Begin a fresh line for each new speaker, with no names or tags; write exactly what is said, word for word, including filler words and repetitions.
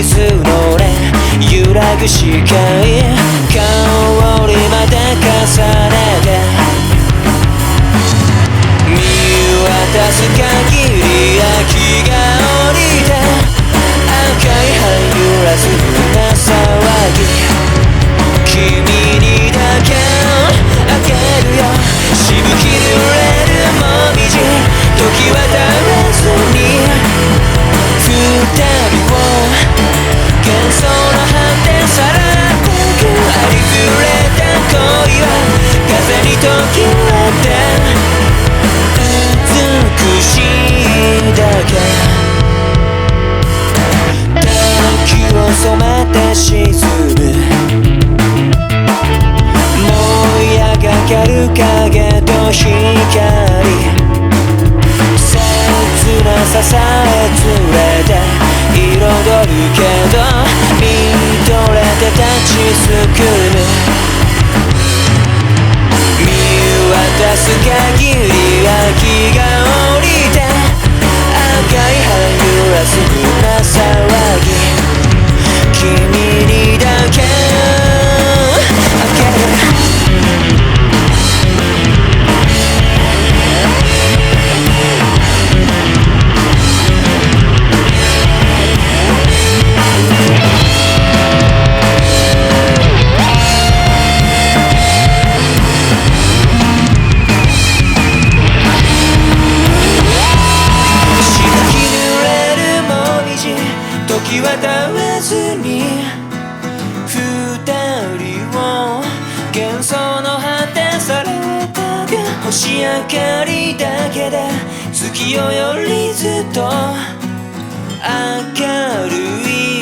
水のね揺らぐ視界香りまで重ねて見渡す限り秋が降りて赤い葉揺らす胸騒ぎ君にだけあげるよしぶきで揺れるもみじ時は経らずに二人を幻想の果てさらってくありふれた恋は風に溶きれて美しいだけ時を染めて沈む燃え上がる影と光切なささえ連れて彩るけど見とれて立ちすくむ見渡す限り秋が降りて赤い葉揺らす胸騒ぎ君にだけあげる時は経らずに二人を幻想の果てされたが星明かりだけで月夜よりずっと明るい